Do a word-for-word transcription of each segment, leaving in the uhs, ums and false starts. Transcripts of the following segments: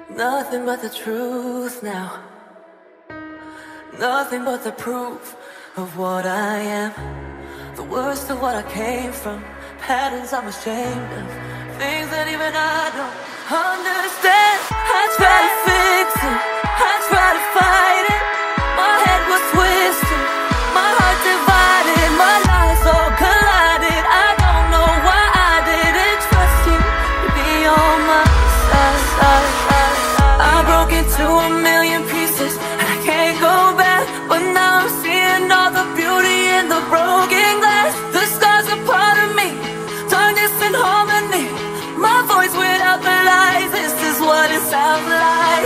Nothing but the truth now. Nothing but the proof of what I am. The worst of what I came from. Patterns I'm ashamed of. Things that even I don't understand. I try to fix it, I try to fight it. My head was twisted, my heart divided, my lives all collided. I don't know why I didn't trust you to be on my side. I broke into a million pieces and I can't go back. But now I'm seeing all the beauty in the broken glass. The scars are part of me, darkness and harmony. My voice without the lies, this is what it sounds like.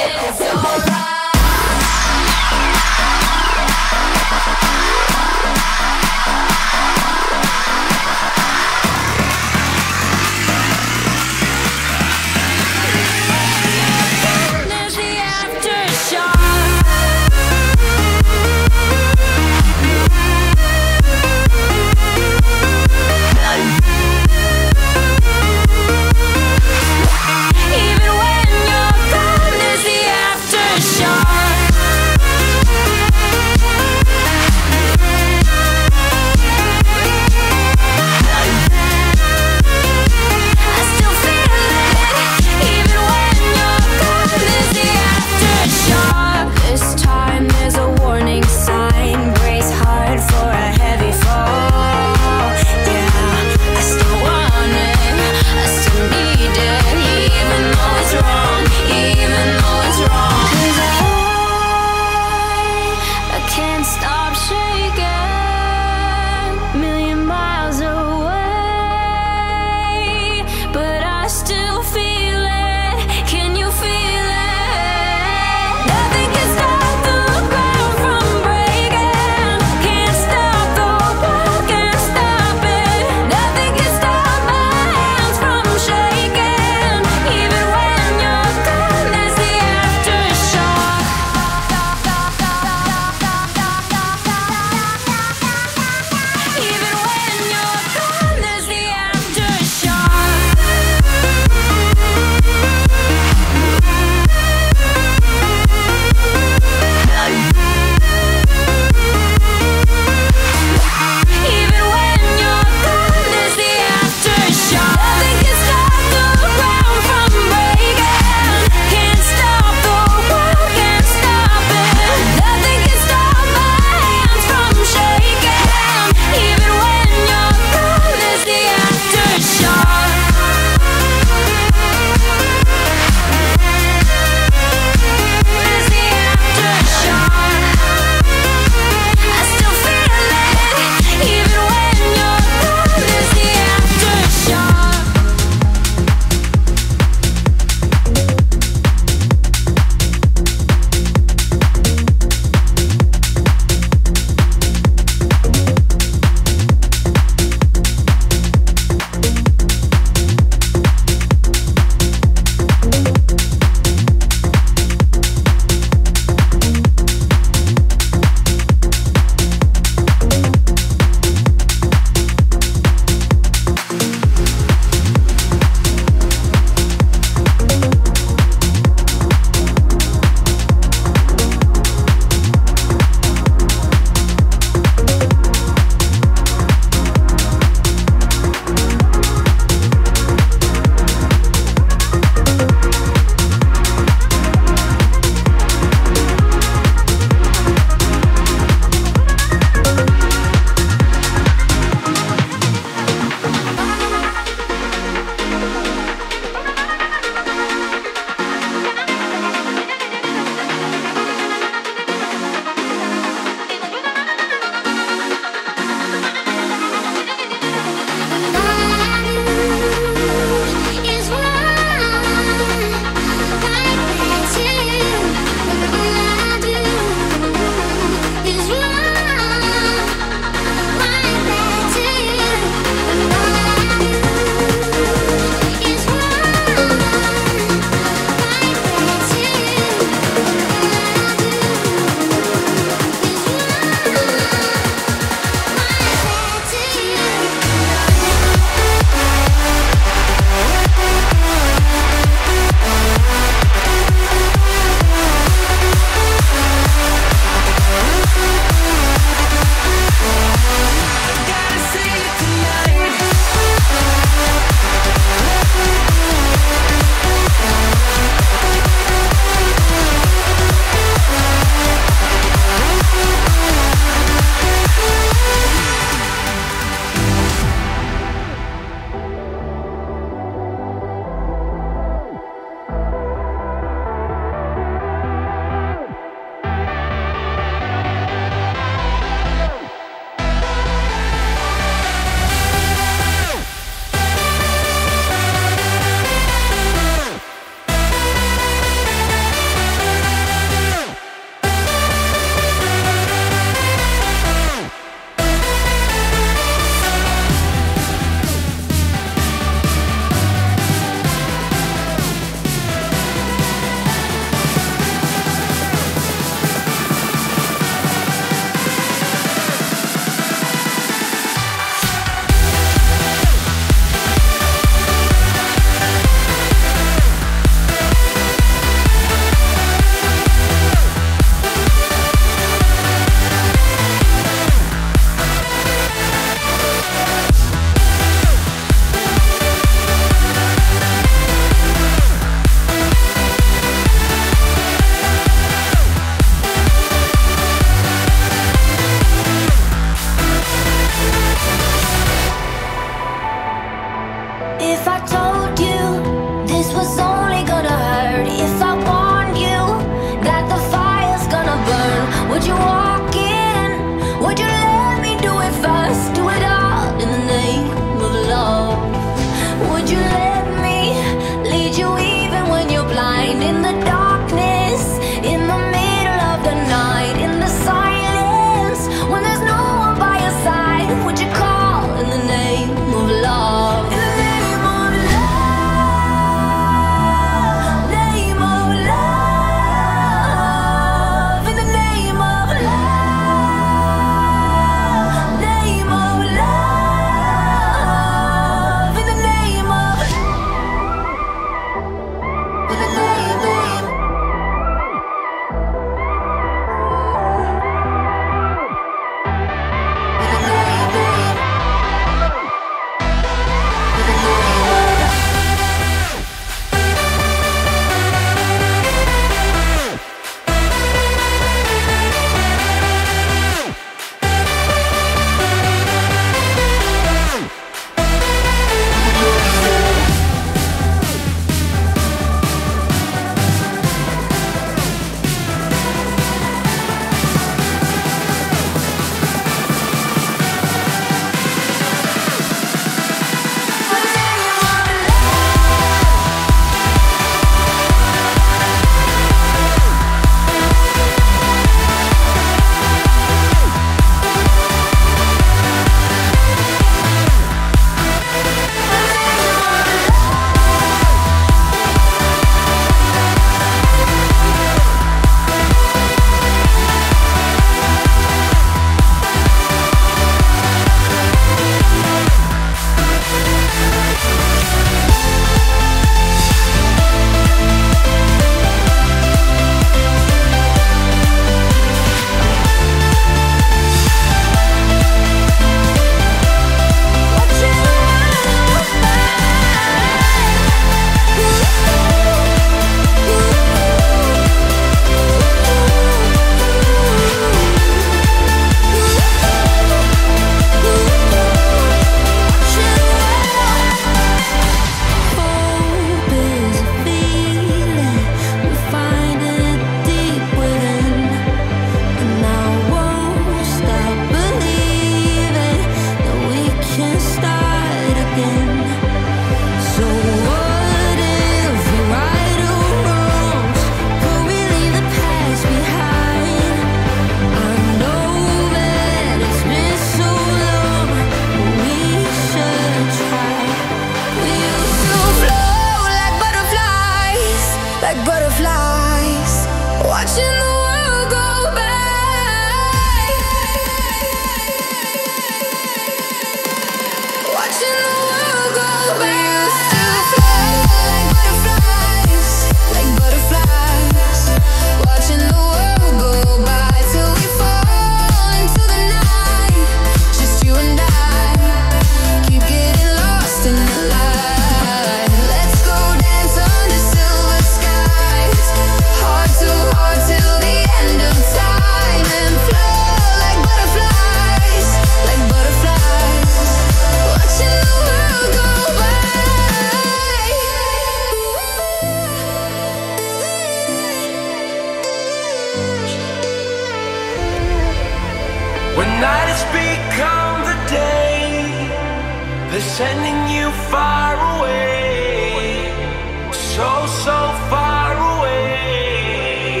When night has become the day, they're sending you far away, so, so far away.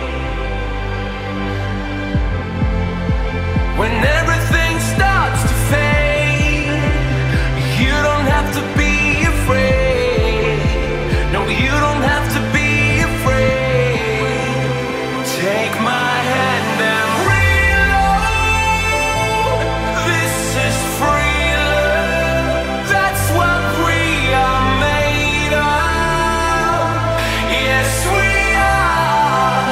When everything starts to fade, you don't have to be afraid. No, you don't have to be afraid. Take my hand and reload. This is free love. That's what we are made of. Yes, we are.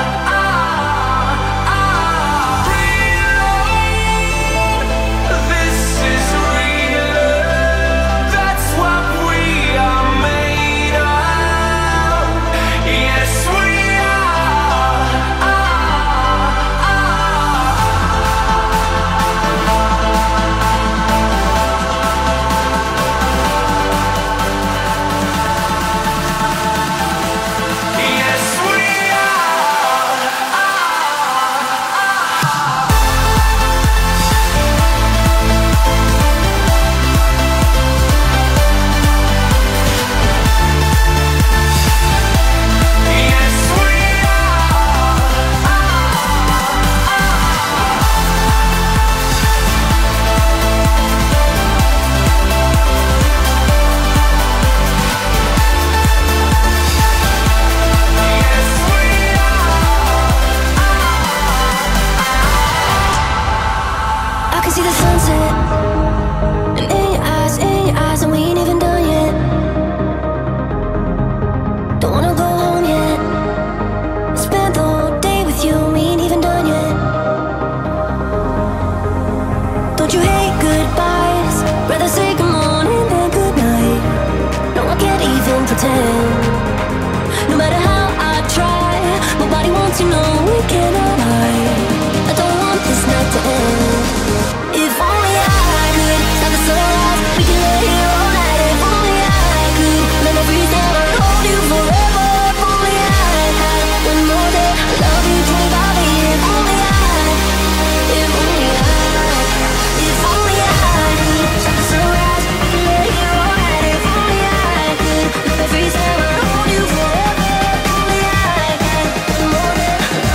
Reload. This is real love. That's what we are made of. Yes, we are. Yes, we are. Yes, we I can see the sunset, and in your eyes, in your eyes, and we ain't even done yet. Don't wanna go home yet. Spent the whole day with you, we ain't even done yet. Don't you hate goodbyes? Rather say good morning than good night. No, I can't even pretend. No matter how I try, my body wants to know we cannot hide. I don't want this night to end. If only I could stop the sunrise, we can lay here all night. If only I could let me breathe down and hold you forever. If only I had one more day, I love you twenty-five a year. If only I, if only I, if only I could stop the sunrise, we can lay here all night. If only I could let me breathe down and hold you forever. If only I had one more day, I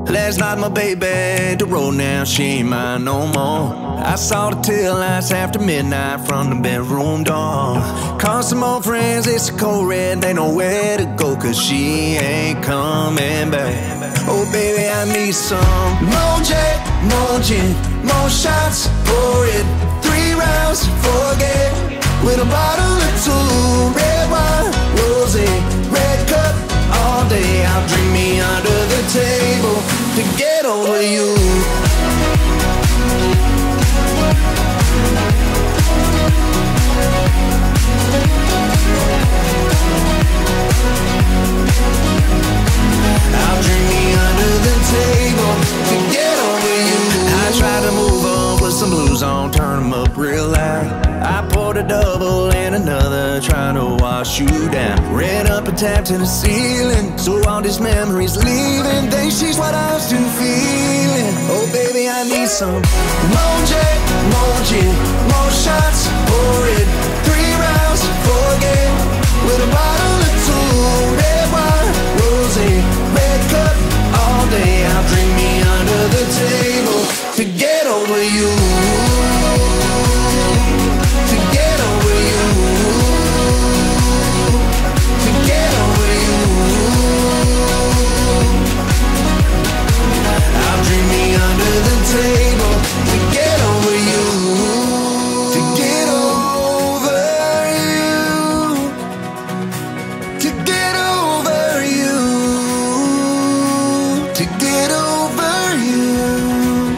Last night my baby, the road now, she ain't mine no more. I saw the tail lights after midnight from the bedroom door. Called some old friends, it's a cold red, they know where to go, cause she ain't coming back. Oh baby, I need some more Jack, more gin, more shots, pour it, three rounds, forget. With a bottle or two, red wine, rosé, red cup, all day. I'll drink me under the table to get over you. I'll drink me under the table to get over you. I tried to move on with some blues on, turn them up real loud. I poured a double and another, trying to wash you down. Ran up and tapped to the ceiling, so all these memories leaving. Think she's what I was still feeling. Oh baby, I need some more Jack, more gin, more shots, pour it, three rounds, forget. With a bottle or two, red wine, rosé, red cup, all day. I'll drink me under the table to get over you. Table to get over you, to get over you, to get over you, to get over you.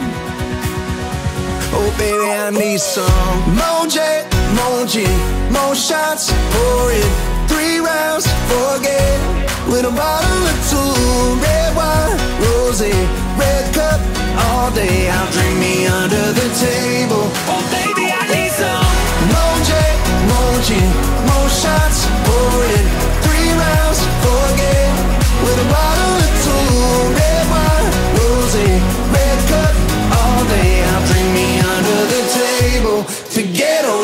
Oh baby, I need some more Jack, more gin, more shots, pour it, three rounds, forget. With a bottle or two, red wine, rosé, red cup, all day. I'll drink me under the table. Oh baby, I need some more Jack, more gin, more shots, pour it, three rounds, forget. With a bottle or two, red wine, rosé, red cup, all day. I'll drink me under the table to get over.